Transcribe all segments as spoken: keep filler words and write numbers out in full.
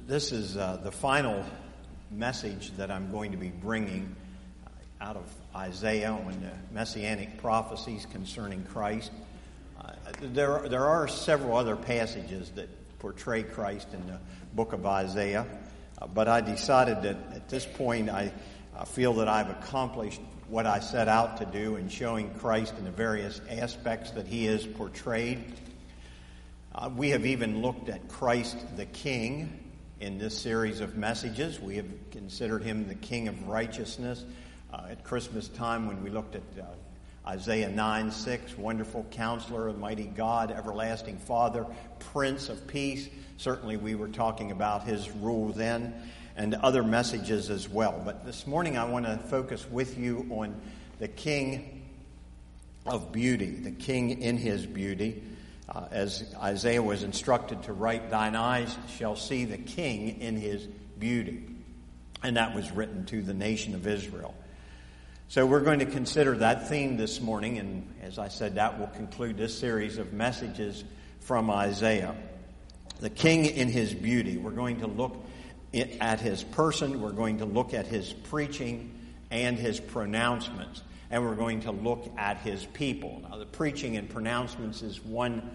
This is uh, the final message that I'm going to be bringing out of Isaiah on the messianic prophecies concerning Christ. Uh, there, there are several other passages that portray Christ in the book of Isaiah, uh, but I decided that at this point I uh, feel that I've accomplished what I set out to do in showing Christ in the various aspects that he is portrayed. Uh, we have even looked at Christ the King in this series of messages. We have considered him the King of righteousness. Uh, at Christmas time when we looked at uh, Isaiah nine six, Wonderful Counselor, Mighty God, Everlasting Father, Prince of Peace. Certainly we were talking about his rule then, and other messages as well. But this morning I want to focus with you on the King of beauty, the King in his beauty. Uh, as Isaiah was instructed to write, "Thine eyes shall see the King in his beauty." And that was written to the nation of Israel. So we're going to consider that theme this morning, and as I said, that will conclude this series of messages from Isaiah. The King in his beauty. We're going to look at his person, we're going to look at his preaching and his pronouncements, and we're going to look at his people. Now, the preaching and pronouncements is one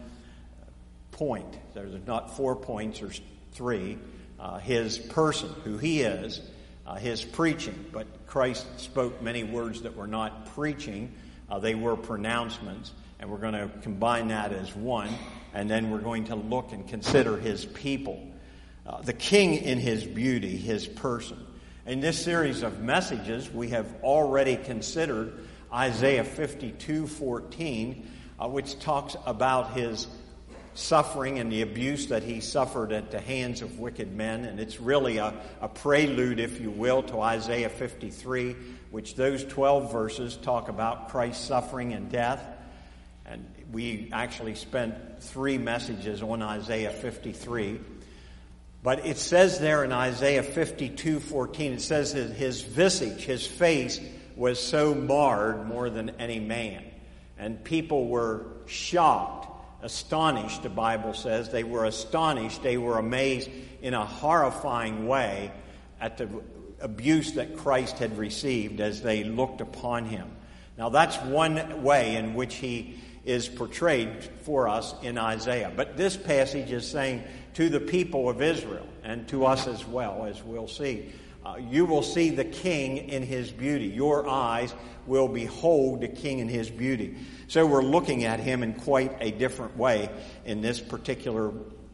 point. There's not four points or three. Uh, his person, who he is, uh, his preaching. But Christ spoke many words that were not preaching. Uh, they were pronouncements, and we're going to combine that as one, and then we're going to look and consider his people. Uh, the King in his beauty, his person. In this series of messages, we have already considered Isaiah fifty-two fourteen, uh, which talks about his suffering and the abuse that he suffered at the hands of wicked men. And it's really a, a prelude, if you will, to Isaiah fifty-three, which those twelve verses talk about Christ's suffering and death. And we actually spent three messages on Isaiah fifty-three. But it says there in Isaiah fifty-two fourteen, it says that his visage, his face, was so marred more than any man. And people were shocked, astonished, the Bible says. They were astonished, they were amazed in a horrifying way at the abuse that Christ had received as they looked upon him. Now that's one way in which he is portrayed for us in Isaiah. But this passage is saying to the people of Israel, and to us as well, as we'll see, uh, you will see the King in his beauty. Your eyes will behold the King in his beauty. So we're looking at him in quite a different way in this particular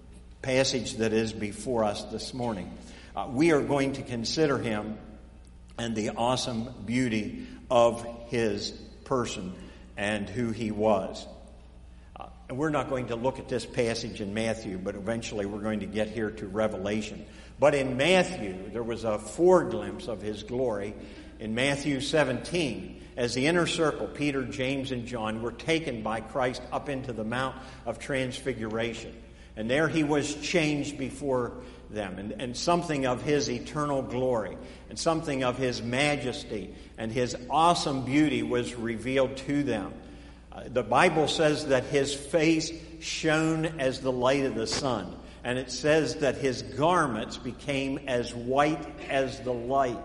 passage that is before us this morning. Uh, we are going to consider him and the awesome beauty of his person and who he was. Uh, and we're not going to look at this passage in Matthew, but eventually we're going to get here to Revelation. But in Matthew, there was a foreglimpse of his glory in Matthew seventeen. As the inner circle, Peter, James, and John, were taken by Christ up into the Mount of Transfiguration. And there he was changed before them. And, and something of his eternal glory and something of his majesty and his awesome beauty was revealed to them. Uh, the Bible says that his face shone as the light of the sun. And it says that his garments became as white as the light.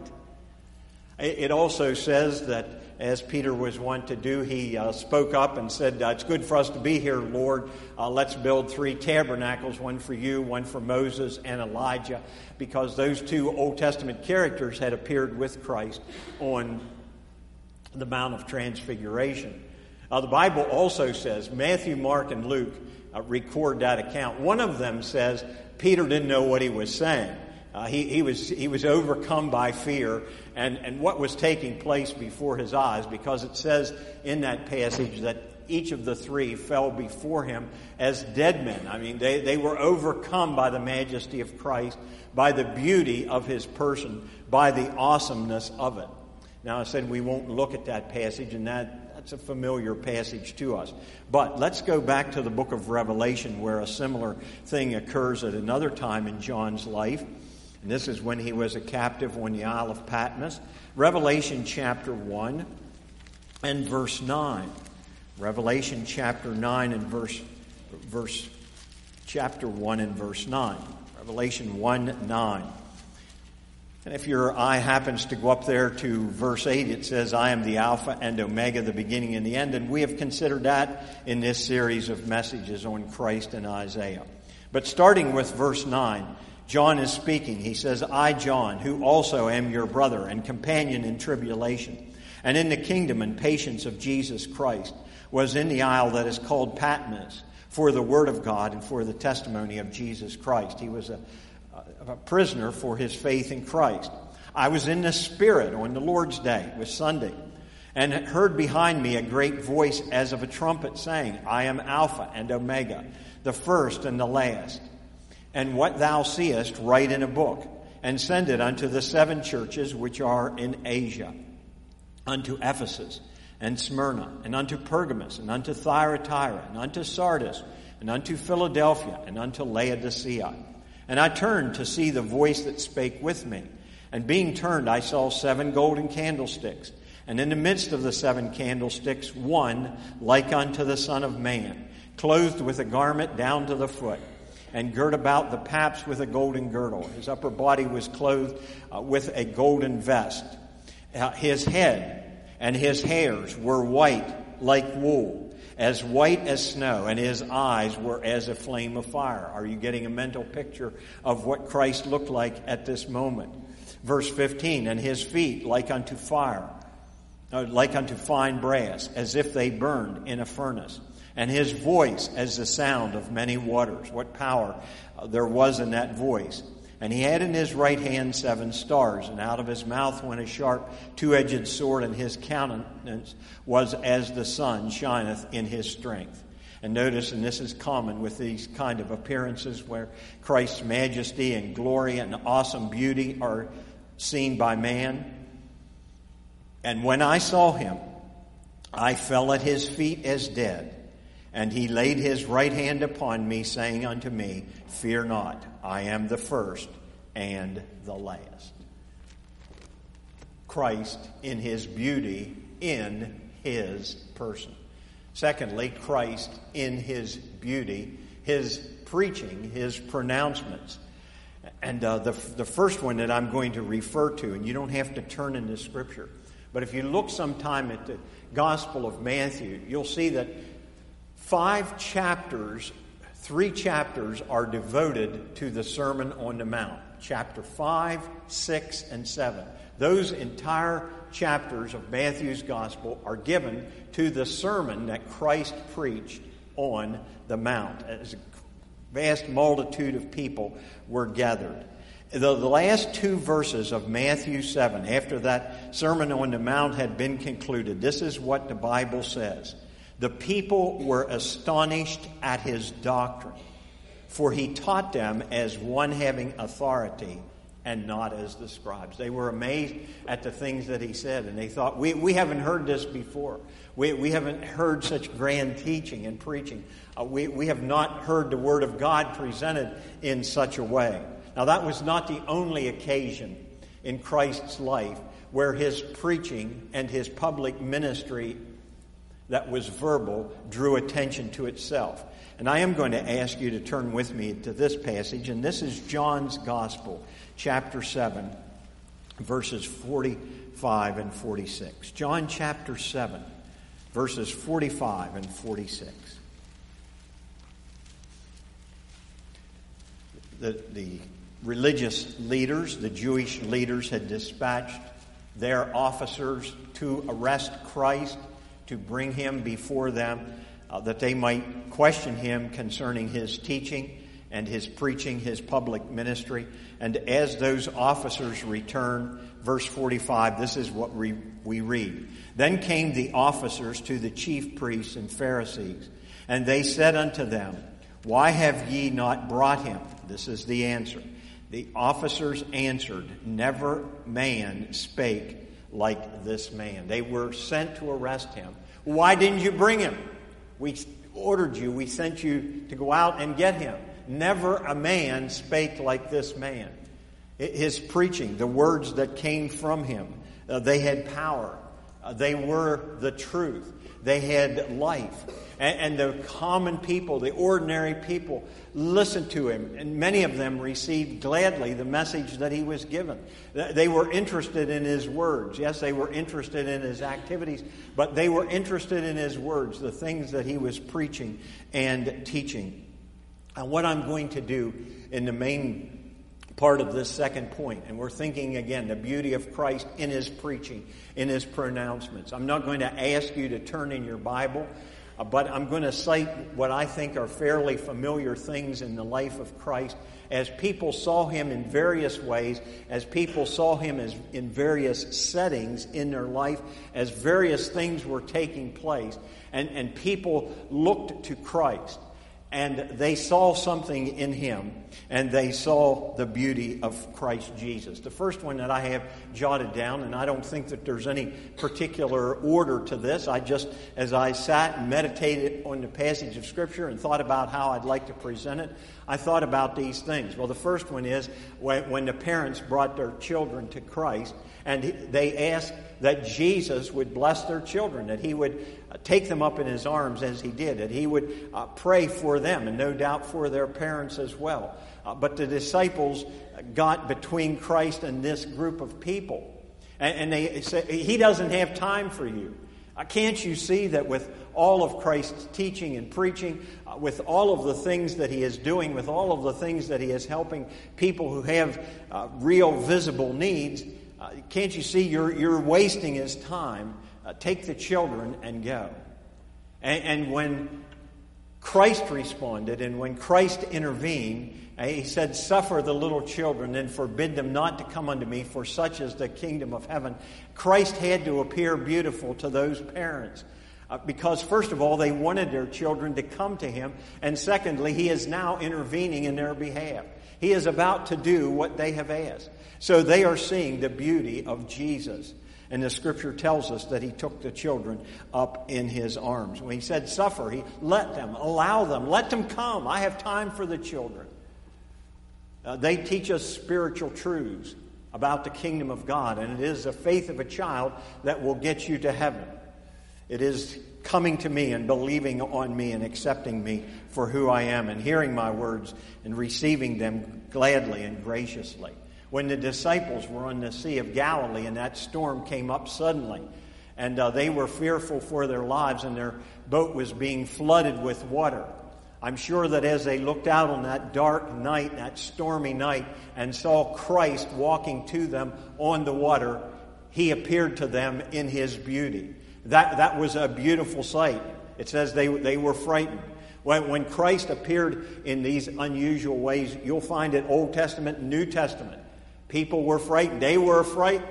It also says that, as Peter was wont to do, he uh, spoke up and said, "It's good for us to be here, Lord. Uh, let's build three tabernacles, one for you, one for Moses and Elijah," because those two Old Testament characters had appeared with Christ on the Mount of Transfiguration. Uh, the Bible also says, Matthew, Mark, and Luke uh, record that account. One of them says Peter didn't know what he was saying. Uh, he, he was he was overcome by fear and, and what was taking place before his eyes, because it says in that passage that each of the three fell before him as dead men. I mean, they, they were overcome by the majesty of Christ, by the beauty of his person, by the awesomeness of it. Now, I said we won't look at that passage, and that, that's a familiar passage to us. But let's go back to the book of Revelation, where a similar thing occurs at another time in John's life. And this is when he was a captive on the Isle of Patmos. Revelation chapter one and verse nine. Revelation chapter nine and verse, verse chapter one and verse nine. Revelation one nine. And if your eye happens to go up there to verse eight, it says, I am the Alpha and Omega, the beginning and the end. And we have considered that in this series of messages on Christ and Isaiah. But starting with verse nine, John is speaking. He says, I, John, who also am your brother and companion in tribulation, and in the kingdom and patience of Jesus Christ, was in the isle that is called Patmos, for the word of God and for the testimony of Jesus Christ. He was a a prisoner for his faith in Christ. I was in the Spirit on the Lord's Day, it was Sunday, and heard behind me a great voice as of a trumpet saying, I am Alpha and Omega, the first and the last. And what thou seest, write in a book, and send it unto the seven churches which are in Asia, unto Ephesus and Smyrna, and unto Pergamos, and unto Thyatira, and unto Sardis, and unto Philadelphia, and unto Laodicea. And I turned to see the voice that spake with me. And being turned, I saw seven golden candlesticks. And in the midst of the seven candlesticks, one like unto the Son of Man, clothed with a garment down to the foot, and girt about the paps with a golden girdle. His upper body was clothed uh, with a golden vest. Uh, his head and his hairs were white like wool, as white as snow, and his eyes were as a flame of fire. Are you getting a mental picture of what Christ looked like at this moment? Verse fifteen, and his feet like unto fire, uh, like unto fine brass, as if they burned in a furnace, and his voice as the sound of many waters. What power uh, there was in that voice. And he had in his right hand seven stars, and out of his mouth went a sharp two-edged sword, and his countenance was as the sun shineth in his strength. And notice, and this is common with these kind of appearances where Christ's majesty and glory and awesome beauty are seen by man. And when I saw him, I fell at his feet as dead. And he laid his right hand upon me, saying unto me, Fear not, I am the first and the last. Christ in his beauty, in his person. Secondly, Christ in his beauty, his preaching, his pronouncements. And uh, the, the first one that I'm going to refer to, and you don't have to turn into Scripture, but if you look sometime at the Gospel of Matthew, you'll see that Five chapters, three chapters are devoted to the Sermon on the Mount. Chapter five, six, and seven. Those entire chapters of Matthew's Gospel are given to the sermon that Christ preached on the Mount, as a vast multitude of people were gathered. The, the last two verses of Matthew seven, after that Sermon on the Mount had been concluded, this is what the Bible says. The people were astonished at his doctrine, for he taught them as one having authority and not as the scribes. They were amazed at the things that he said, and they thought, we, we haven't heard this before. We, we haven't heard such grand teaching and preaching. Uh, we, we have not heard the Word of God presented in such a way. Now, that was not the only occasion in Christ's life where his preaching and his public ministry that was verbal drew attention to itself. And I am going to ask you to turn with me to this passage, and this is John's Gospel, chapter seven, verses forty-five and forty-six. John chapter seven, verses forty-five and forty-six. The, the religious leaders, the Jewish leaders, had dispatched their officers to arrest Christ, to bring him before them, uh, that they might question him concerning his teaching and his preaching, his public ministry. And as those officers return, verse forty-five, this is what we, we read. Then came the officers to the chief priests and Pharisees, and they said unto them, Why have ye not brought him? This is the answer. The officers answered, Never man spake like this man. They were sent to arrest him. Why didn't you bring him? We ordered you. We sent you to go out and get him. Never a man spake like this man. His preaching, the words that came from him, uh, they had power. Uh, they were the truth. They had life. And, and the common people, the ordinary people, listened to him. And many of them received gladly the message that he was given. They were interested in his words. Yes, they were interested in his activities, but they were interested in his words, the things that he was preaching and teaching. And what I'm going to do in the main part of this second point, and we're thinking again the beauty of Christ in his preaching, in his pronouncements. I'm not going to ask you to turn in your Bible, uh, but I'm going to cite what I think are fairly familiar things in the life of Christ as people saw him in various ways, as people saw him as in various settings in their life, as various things were taking place, and, and people looked to Christ. And they saw something in him, and they saw the beauty of Christ Jesus. The first one that I have jotted down, and I don't think that there's any particular order to this. I just, as I sat and meditated on the passage of Scripture and thought about how I'd like to present it, I thought about these things. Well, the first one is when, when the parents brought their children to Christ, and they asked that Jesus would bless their children, that he would take them up in his arms as he did, that he would uh, pray for them, and no doubt for their parents as well. Uh, but the disciples got between Christ and this group of people. And, and they said, he doesn't have time for you. Uh, can't you see that with all of Christ's teaching and preaching, uh, with all of the things that he is doing, with all of the things that he is helping people who have uh, real visible needs, uh, can't you see you're, you're wasting his time? Uh, take the children and go. And, and when Christ responded and when Christ intervened, uh, he said, suffer the little children and forbid them not to come unto me, for such is the kingdom of heaven. Christ had to appear beautiful to those parents. Uh, because, first of all, they wanted their children to come to him. And secondly, he is now intervening in their behalf. He is about to do what they have asked. So they are seeing the beauty of Jesus. And the Scripture tells us that he took the children up in his arms. When he said suffer, he let them, allow them, let them come. I have time for the children. Uh, they teach us spiritual truths about the kingdom of God. And it is the faith of a child that will get you to heaven. It is coming to me and believing on me and accepting me for who I am and hearing my words and receiving them gladly and graciously. When the disciples were on the Sea of Galilee and that storm came up suddenly, and uh, they were fearful for their lives and their boat was being flooded with water, I'm sure that as they looked out on that dark night, that stormy night, and saw Christ walking to them on the water, he appeared to them in his beauty. That, that was a beautiful sight. It says they, they were frightened. When, when Christ appeared in these unusual ways, you'll find it Old Testament and New Testament. People were frightened. They were frightened.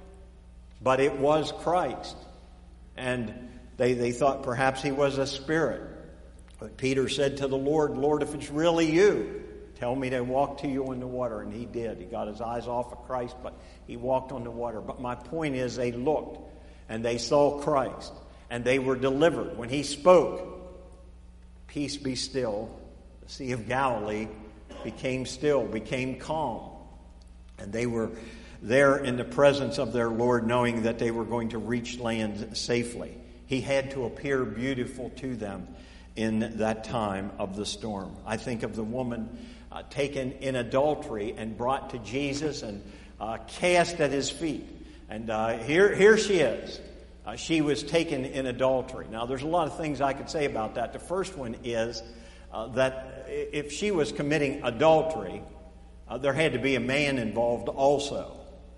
But it was Christ. And they, they thought perhaps he was a spirit. But Peter said to the Lord, Lord, if it's really you, tell me to walk to you on the water. And he did. He got his eyes off of Christ, but he walked on the water. But my point is, they looked and they saw Christ and they were delivered. When he spoke, peace be still, the Sea of Galilee became still, became calm. And they were there in the presence of their Lord, knowing that they were going to reach land safely. He had to appear beautiful to them in that time of the storm. I think of the woman uh, taken in adultery and brought to Jesus and uh, cast at his feet. And uh, here, here she is. Uh, she was taken in adultery. Now, there's a lot of things I could say about that. The first one is uh, that if she was committing adultery, Uh, there had to be a man involved also.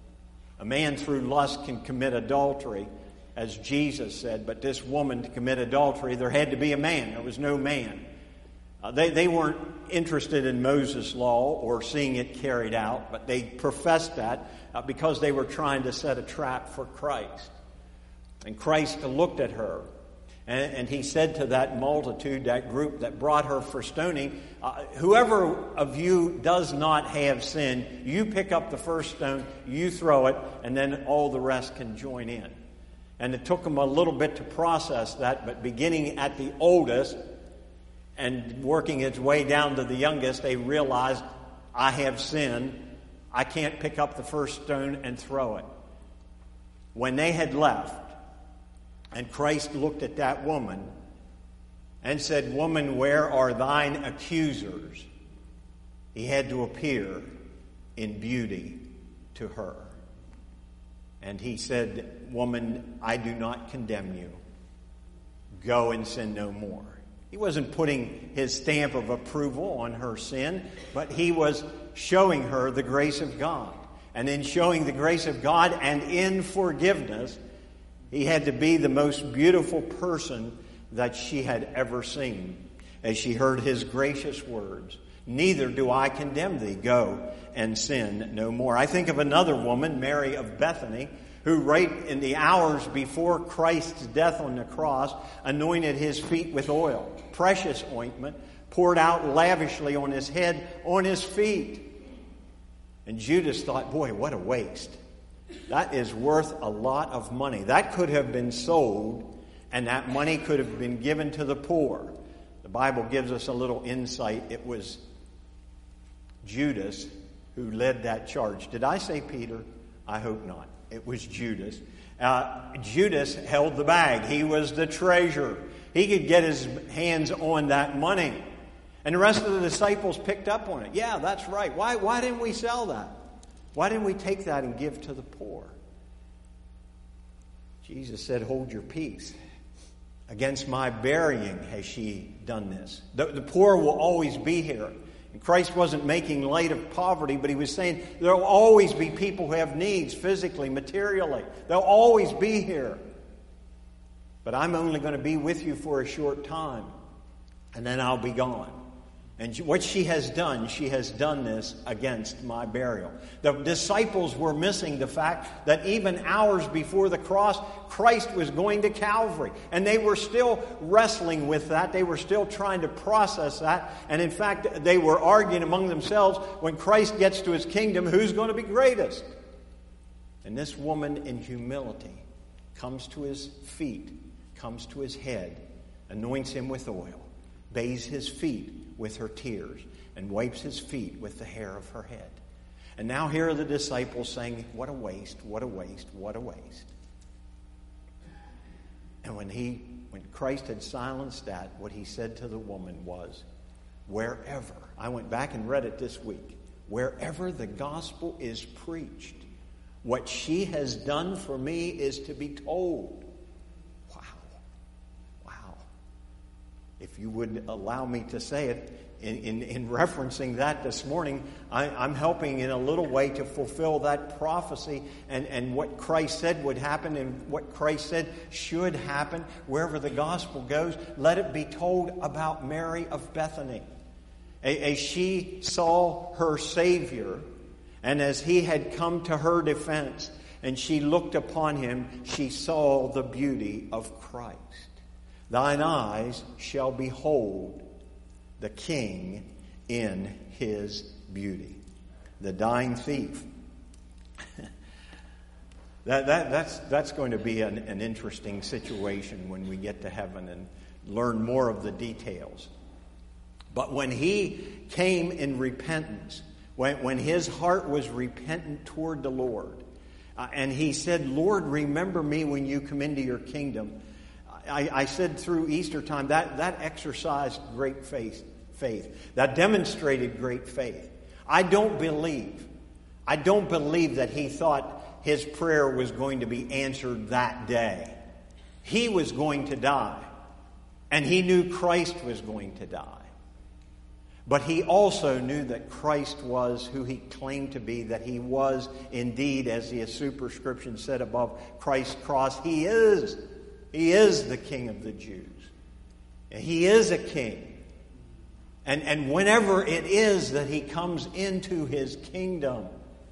A man through lust can commit adultery, as Jesus said, but this woman to commit adultery, there had to be a man. There was no man. Uh, they, they weren't interested in Moses' law or seeing it carried out, but they professed that uh, because they were trying to set a trap for Christ. And Christ looked at her, and, and he said to that multitude, that group that brought her for stoning, Uh, whoever of you does not have sin, you pick up the first stone, you throw it, and then all the rest can join in. And it took them a little bit to process that, but beginning at the oldest and working its way down to the youngest, they realized, I have sinned. I can't pick up the first stone and throw it. When they had left, and Christ looked at that woman, and said, "Woman, where are thine accusers?" He had to appear in beauty to her. And he said, "Woman, I do not condemn you. Go and sin no more." He wasn't putting his stamp of approval on her sin, but he was showing her the grace of God. And in showing the grace of God and in forgiveness, he had to be the most beautiful person that she had ever seen, as she heard his gracious words, "Neither do I condemn thee. Go and sin no more." I think of another woman, Mary of Bethany, who right in the hours before Christ's death on the cross anointed his feet with oil, precious ointment, poured out lavishly on his head, on his feet. And Judas thought, boy, what a waste. That is worth a lot of money. That could have been sold, and that money could have been given to the poor. The Bible gives us a little insight. It was Judas who led that charge. Did I say Peter? I hope not. It was Judas. Uh, Judas held the bag. He was the treasurer. He could get his hands on that money. And the rest of the disciples picked up on it. Yeah, that's right. Why, why didn't we sell that? Why didn't we take that and give to the poor? Jesus said, "Hold your peace. Against my burying has she done this." The, the poor will always be here. And Christ wasn't making light of poverty, but he was saying there will always be people who have needs physically, materially. They'll always be here. But I'm only going to be with you for a short time, and then I'll be gone. And what she has done, she has done this against my burial. The disciples were missing the fact that even hours before the cross, Christ was going to Calvary. And they were still wrestling with that. They were still trying to process that. And in fact, they were arguing among themselves, when Christ gets to his kingdom, who's going to be greatest? And this woman in humility comes to his feet, comes to his head, anoints him with oil, bathes his feet with her tears, and wipes his feet with the hair of her head. And now here are the disciples saying, what a waste, what a waste, what a waste. And when he, when Christ had silenced that, what he said to the woman was, wherever, I went back and read it this week, wherever the gospel is preached, what she has done for me is to be told. If you would allow me to say it, in, in, in referencing that this morning, I, I'm helping in a little way to fulfill that prophecy and, and what Christ said would happen and what Christ said should happen. Wherever the gospel goes, let it be told about Mary of Bethany. As she saw her Savior, and as he had come to her defense, and she looked upon him, she saw the beauty of Christ. Thine eyes shall behold the King in his beauty. The dying thief. that, that, that's, that's going to be an, an interesting situation when we get to heaven and learn more of the details. But when he came in repentance, when, when his heart was repentant toward the Lord, uh, and he said, Lord, remember me when you come into your kingdom, I, I said through Easter time, that, that exercised great faith, faith. That demonstrated great faith. I don't believe, I don't believe that he thought his prayer was going to be answered that day. He was going to die. And he knew Christ was going to die. But he also knew that Christ was who he claimed to be, that he was indeed, as the superscription said above Christ's cross, he is He is the King of the Jews. He is a king. And, and whenever it is that he comes into his kingdom,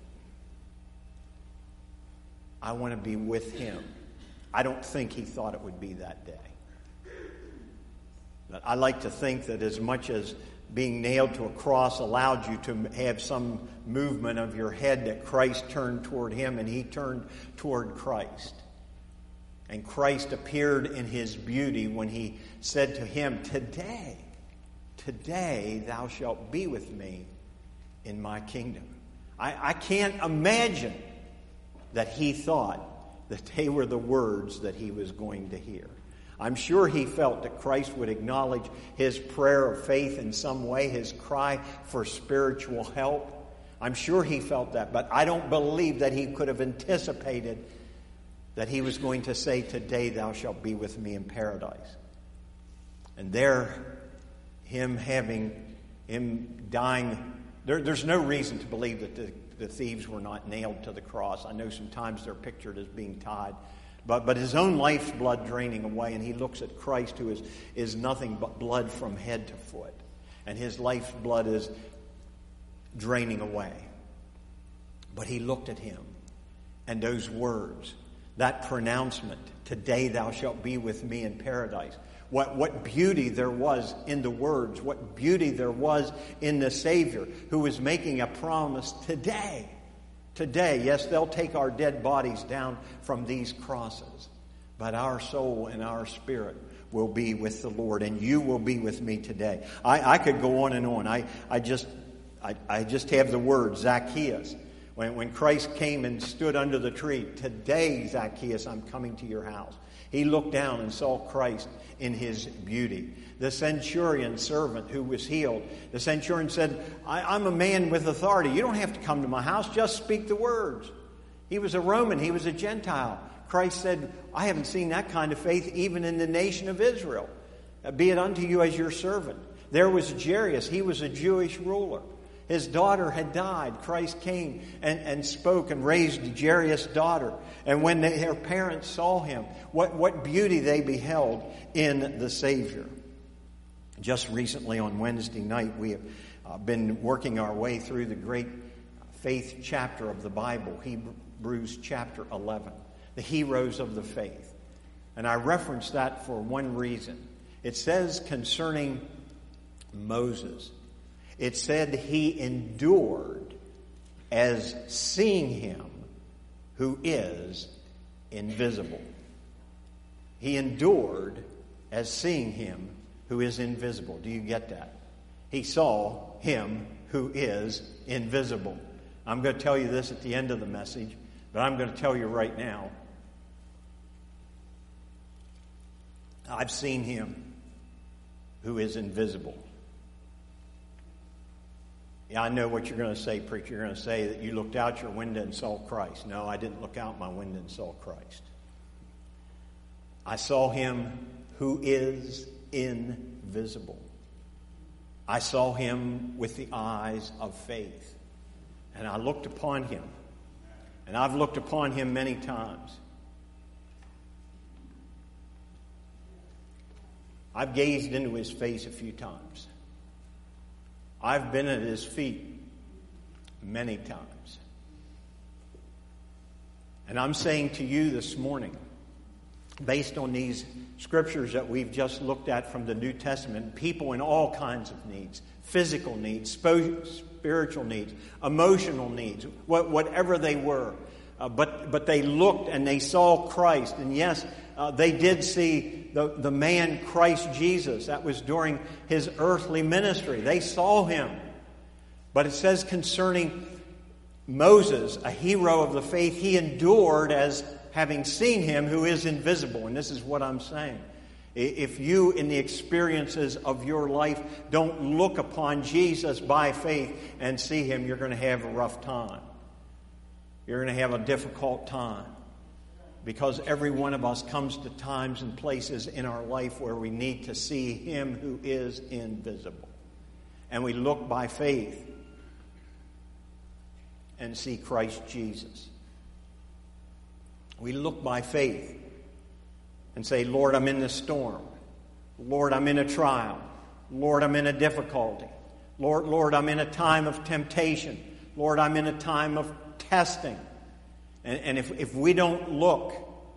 I want to be with him. I don't think he thought it would be that day. But I like to think that as much as being nailed to a cross allowed you to have some movement of your head, that Christ turned toward him and he turned toward Christ. And Christ appeared in his beauty when he said to him, Today, today thou shalt be with me in my kingdom. I, I can't imagine that he thought that they were the words that he was going to hear. I'm sure he felt that Christ would acknowledge his prayer of faith in some way, his cry for spiritual help. I'm sure he felt that, but I don't believe that he could have anticipated that he was going to say, "Today thou shalt be with me in paradise." And there, him having, him dying, there, there's no reason to believe that the, the thieves were not nailed to the cross. I know sometimes they're pictured as being tied. But, but his own life's blood draining away, and he looks at Christ, who is, is nothing but blood from head to foot. And his life's blood is draining away. But he looked at him, and those words, that pronouncement, "Today thou shalt be with me in paradise." What, what beauty there was in the words, what beauty there was in the Savior who was making a promise today. Today, yes, they'll take our dead bodies down from these crosses, but our soul and our spirit will be with the Lord, and you will be with me today. I, I could go on and on. I, I just I, I just have the word Zacchaeus. When, when Christ came and stood under the tree, "Today, Zacchaeus, I'm coming to your house." He looked down and saw Christ in his beauty. The centurion servant who was healed, the centurion said, I, I'm a man with authority. You don't have to come to my house. Just speak the words. He was a Roman. He was a Gentile. Christ said, I haven't seen that kind of faith even in the nation of Israel. Be it unto you as your servant. There was Jairus. He was a Jewish ruler. His daughter had died. Christ came and, and spoke and raised Jairus' daughter. And when they, their parents saw him, what, what beauty they beheld in the Savior. Just recently on Wednesday night, we have uh, been working our way through the great faith chapter of the Bible, Hebrews chapter eleven, the heroes of the faith. And I reference that for one reason. It says concerning Moses, it said he endured as seeing him who is invisible. He endured as seeing him who is invisible. Do you get that? He saw him who is invisible. I'm going to tell you this at the end of the message, but I'm going to tell you right now. I've seen him who is invisible. Yeah, I know what you're going to say, preacher. You're going to say that you looked out your window and saw Christ. No, I didn't look out my window and saw Christ. I saw him who is invisible. I saw him with the eyes of faith. And I looked upon him. And I've looked upon him many times. I've gazed into his face a few times. I've been at his feet many times. And I'm saying to you this morning, based on these scriptures that we've just looked at from the New Testament, people in all kinds of needs, physical needs, spiritual needs, emotional needs, whatever they were. Uh, but but they looked and they saw Christ. And yes, uh, they did see the, the man Christ Jesus. That was during his earthly ministry. They saw him. But it says concerning Moses, a hero of the faith, he endured as having seen him who is invisible. And this is what I'm saying. If you, in the experiences of your life, don't look upon Jesus by faith and see him, you're going to have a rough time. You're going to have a difficult time. Because every one of us comes to times and places in our life where we need to see him who is invisible. And we look by faith and see Christ Jesus. We look by faith and say, Lord, I'm in the storm. Lord, I'm in a trial. Lord, I'm in a difficulty. Lord, Lord, I'm in a time of temptation. Lord, I'm in a time of testing. And, and if, if we don't look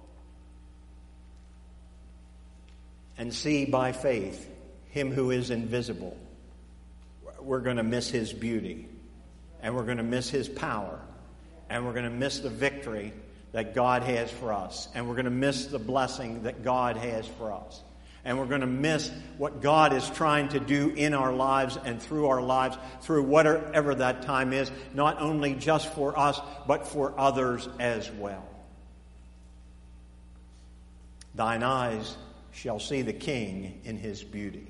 and see by faith him who is invisible, we're going to miss his beauty. And we're going to miss his power. And we're going to miss the victory that God has for us. And we're going to miss the blessing that God has for us. And we're going to miss what God is trying to do in our lives and through our lives, through whatever that time is, not only just for us, but for others as well. Thine eyes shall see the King in his beauty,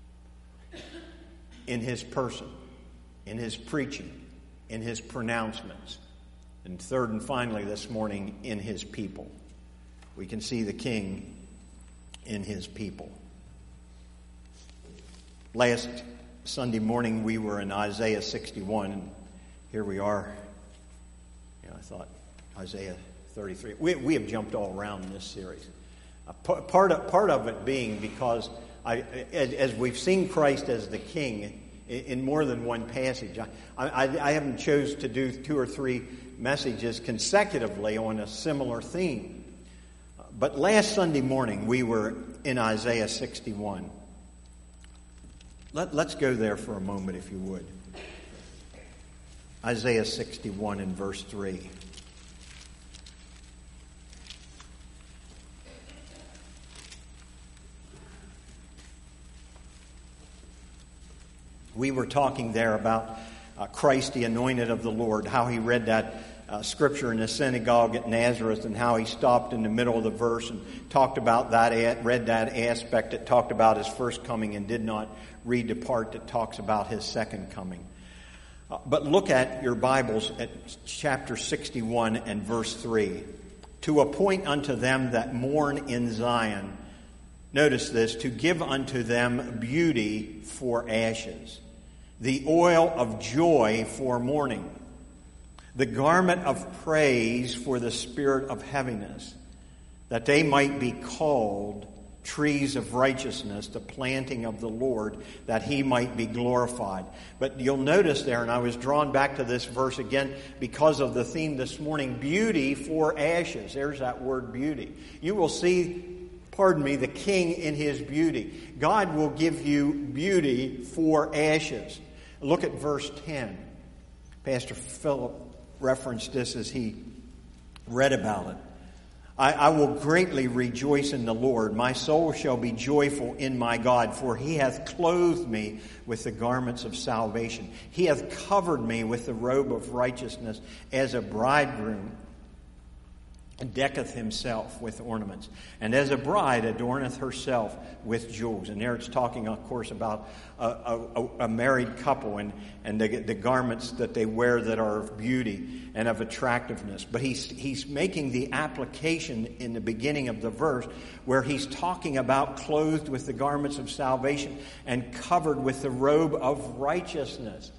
in his person, in his preaching, in his pronouncements, and third and finally this morning, in his people. We can see the King in his people. Last Sunday morning we were in Isaiah sixty-one, and here we are. You know, I thought Isaiah thirty-three. We, we have jumped all around in this series. Uh, p- part of part of it being because I, as, as we've seen Christ as the King in, in more than one passage, I, I, I haven't chose to do two or three messages consecutively on a similar theme. But last Sunday morning we were in Isaiah sixty-one. Let, let's go there for a moment, if you would. Isaiah sixty-one and verse three. We were talking there about uh, Christ, the anointed of the Lord, how he read that uh, scripture in the synagogue at Nazareth, and how he stopped in the middle of the verse and talked about that, read that aspect that talked about his first coming, and did not read the part that talks about his second coming. Uh, but look at your Bibles at chapter sixty-one and verse three. To appoint unto them that mourn in Zion, notice this, to give unto them beauty for ashes, the oil of joy for mourning, the garment of praise for the spirit of heaviness, that they might be called trees of righteousness, the planting of the Lord, that he might be glorified. But you'll notice there, and I was drawn back to this verse again because of the theme this morning, beauty for ashes. There's that word beauty. You will see, pardon me, the King in his beauty. God will give you beauty for ashes. Look at verse ten. Pastor Philip referenced this as he read about it. I, I will greatly rejoice in the Lord. My soul shall be joyful in my God, for he hath clothed me with the garments of salvation. He hath covered me with the robe of righteousness, as a bridegroom decketh himself with ornaments, and as a bride adorneth herself with jewels. And there it's talking, of course, about a, a, a married couple and, and the, the garments that they wear that are of beauty and of attractiveness. But he's, he's making the application in the beginning of the verse where he's talking about clothed with the garments of salvation and covered with the robe of righteousness.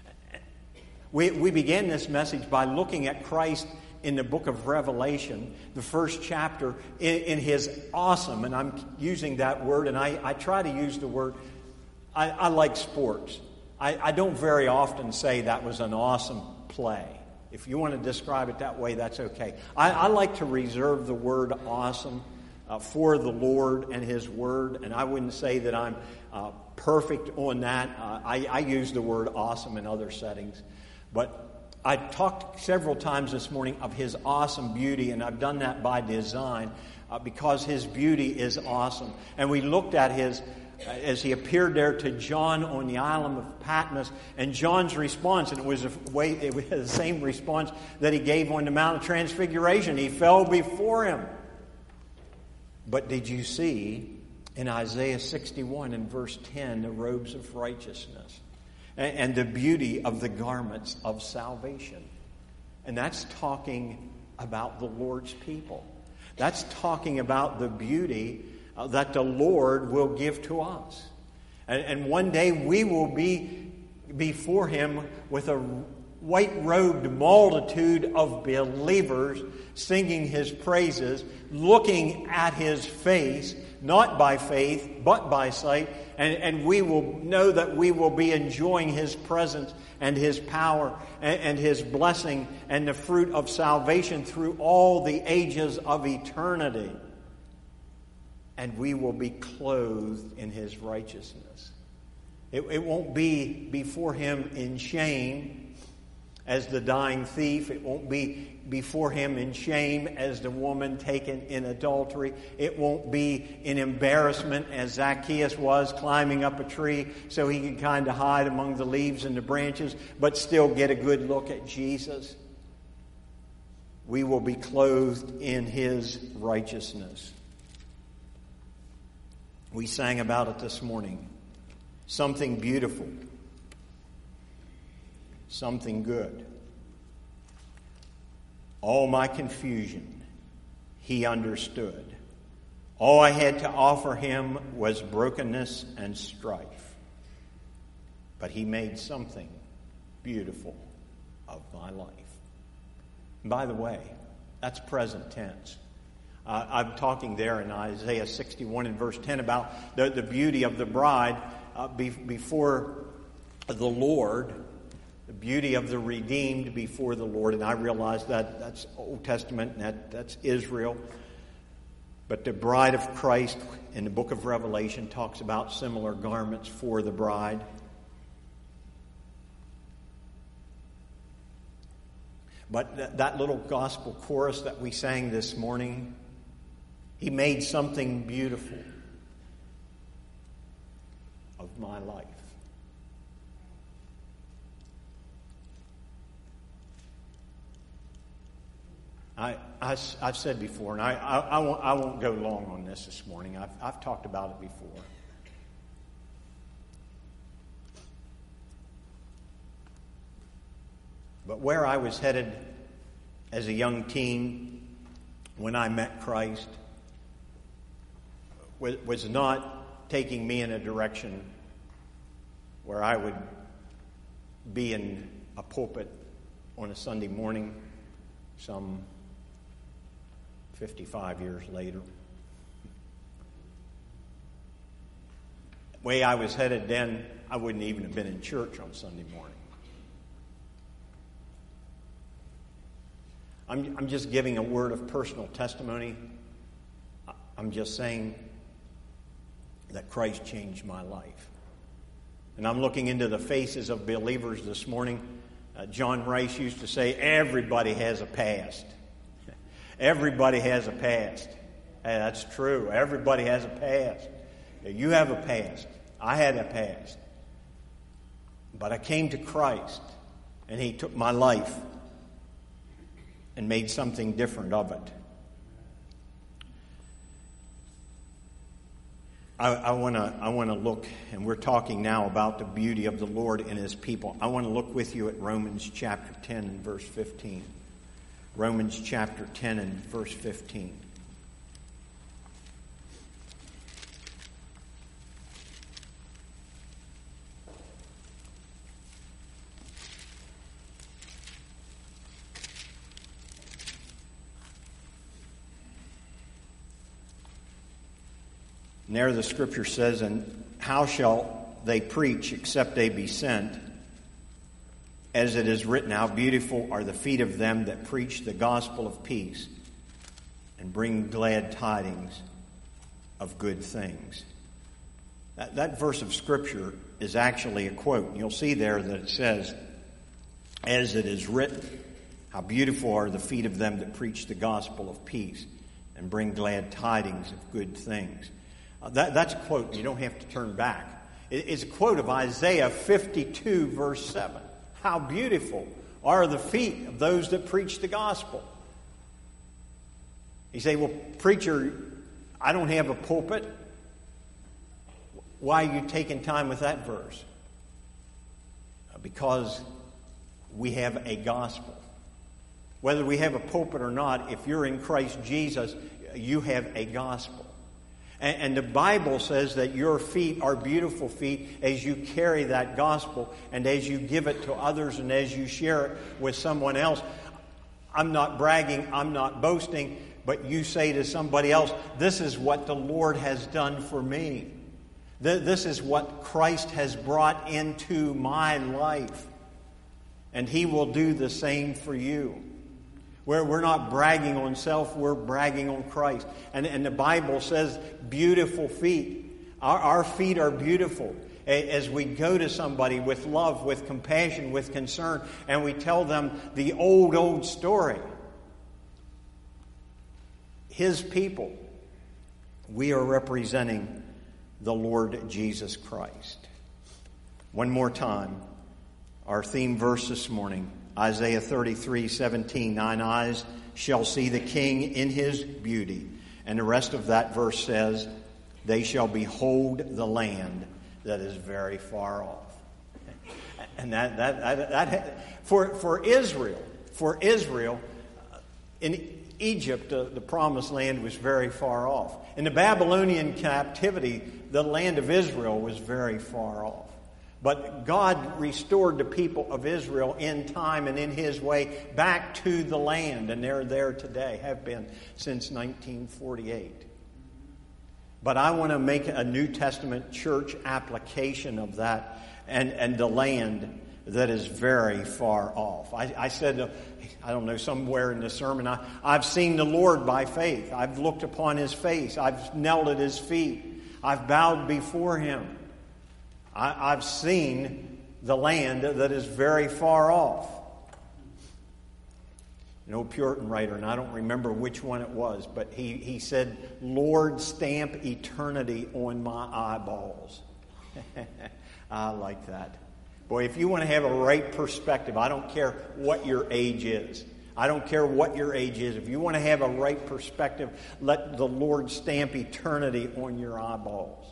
We, we began this message by looking at Christ in the book of Revelation, the first chapter, in, in his awesome, and I'm using that word, and I, I try to use the word, I, I like sports. I, I don't very often say that was an awesome play. If you want to describe it that way, that's okay. I, I like to reserve the word awesome uh, for the Lord and his word, and I wouldn't say that I'm uh, perfect on that. Uh, I, I use the word awesome in other settings, but I talked several times this morning of his awesome beauty, and I've done that by design uh, because his beauty is awesome. And we looked at his, uh, as he appeared there to John on the island of Patmos, and John's response, and it was, a way, it was the same response that he gave on the Mount of Transfiguration. He fell before him. But did you see in Isaiah sixty-one and verse ten the robes of righteousness? And the beauty of the garments of salvation. And that's talking about the Lord's people. That's talking about the beauty uh, that the Lord will give to us. And, and one day we will be before him with a white-robed multitude of believers singing his praises, looking at his face, not by faith, but by sight. And, and we will know that we will be enjoying his presence and his power and, and his blessing and the fruit of salvation through all the ages of eternity. And we will be clothed in his righteousness. It, it won't be before him in shame as the dying thief. It won't be before him in shame as the woman taken in adultery. It won't be in embarrassment as Zacchaeus was, climbing up a tree so he could kind of hide among the leaves and the branches, but still get a good look at Jesus. We will be clothed in his righteousness. We sang about it this morning. Something beautiful. Something good. All my confusion, he understood. All I had to offer him was brokenness and strife. But he made something beautiful of my life. And by the way, that's present tense. Uh, I'm talking there in Isaiah sixty-one and verse ten about the, the beauty of the bride uh, be, before the Lord, the beauty of the redeemed before the Lord. And I realize that that's Old Testament, and that, that's Israel. But the bride of Christ in the book of Revelation talks about similar garments for the bride. But th- that little gospel chorus that we sang this morning, he made something beautiful of my life. I, I, I've said before, and I, I, I, won't, I won't go long on this this morning. I've, I've talked about it before. But where I was headed as a young teen when I met Christ was, was not taking me in a direction where I would be in a pulpit on a Sunday morning some fifty-five years later. The way I was headed then, I wouldn't even have been in church on Sunday morning. I'm, I'm just giving a word of personal testimony. I'm just saying that Christ changed my life. And I'm looking into the faces of believers this morning. Uh, John Rice used to say, everybody has a past. Everybody has a past. Hey, that's true. Everybody has a past. You have a past. I had a past. But I came to Christ, and he took my life and made something different of it. I, I want to I want to look, and we're talking now about the beauty of the Lord and his people. I want to look with you at Romans chapter ten and verse fifteen. Romans chapter ten and verse fifteen. And there the scripture says, and how shall they preach except they be sent? As it is written, how beautiful are the feet of them that preach the gospel of peace and bring glad tidings of good things. That, that verse of scripture is actually a quote. You'll see there that it says, as it is written, how beautiful are the feet of them that preach the gospel of peace and bring glad tidings of good things. Uh, that, that's a quote. You don't have to turn back. It, it's a quote of Isaiah fifty-two, verse seven. How beautiful are the feet of those that preach the gospel. You say, well, preacher, I don't have a pulpit. Why are you taking time with that verse? Because we have a gospel. Whether we have a pulpit or not, if you're in Christ Jesus, you have a gospel. And, and the Bible says that your feet are beautiful feet as you carry that gospel and as you give it to others and as you share it with someone else. I'm not bragging, I'm not boasting, but you say to somebody else, this is what the Lord has done for me. This is what Christ has brought into my life. And he will do the same for you. Where we're not bragging on self, we're bragging on Christ. And, and the Bible says beautiful feet. Our, our feet are beautiful. As we go to somebody with love, with compassion, with concern, and we tell them the old, old story. His people, we are representing the Lord Jesus Christ. One more time, our theme verse this morning, Isaiah thirty-three seventeen, thine eyes shall see the King in his beauty. And the rest of that verse says, they shall behold the land that is very far off. And that, that, that, that for, for Israel, for Israel, in Egypt, uh, the promised land was very far off. In the Babylonian captivity, the land of Israel was very far off. But God restored the people of Israel in time and in His way back to the land. And they're there today, have been since nineteen forty-eight. But I want to make a New Testament church application of that and, and the land that is very far off. I, I said, uh, I don't know, somewhere in the sermon, I, I've seen the Lord by faith. I've looked upon His face. I've knelt at His feet. I've bowed before Him. I, I've seen the land that is very far off. An old Puritan writer, and I don't remember which one it was, but he, he said, Lord, stamp eternity on my eyeballs. I like that. Boy, if you want to have a right perspective, I don't care what your age is. I don't care what your age is. If you want to have a right perspective, let the Lord stamp eternity on your eyeballs.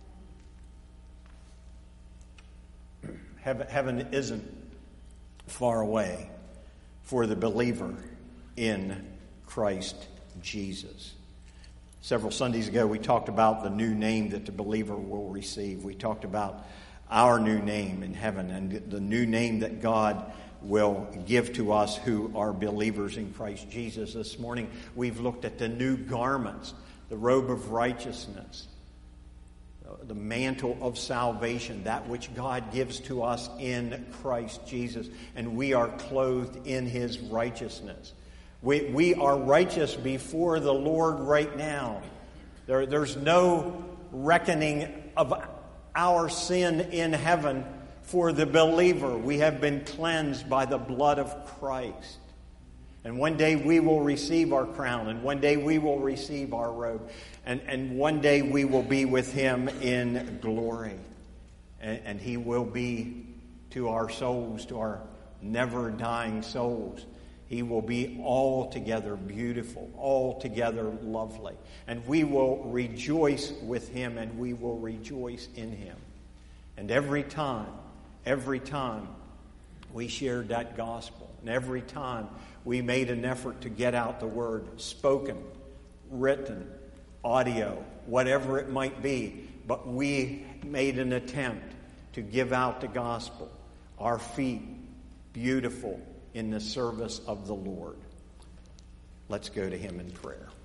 Heaven isn't far away for the believer in Christ Jesus. Several Sundays ago, we talked about the new name that the believer will receive. We talked about our new name in heaven and the new name that God will give to us who are believers in Christ Jesus. This morning, we've looked at the new garments, the robe of righteousness, the mantle of salvation, that which God gives to us in Christ Jesus. And we are clothed in His righteousness. We, we are righteous before the Lord right now. There, there's no reckoning of our sin in heaven for the believer. We have been cleansed by the blood of Christ. And one day we will receive our crown, and one day we will receive our robe, and, and one day we will be with Him in glory. And, and He will be to our souls, to our never-dying souls. He will be altogether beautiful, altogether lovely. And we will rejoice with Him, and we will rejoice in Him. And every time, every time we shared that gospel, and every time we made an effort to get out the word, spoken, written, audio, whatever it might be, but we made an attempt to give out the gospel, our feet beautiful in the service of the Lord. Let's go to Him in prayer.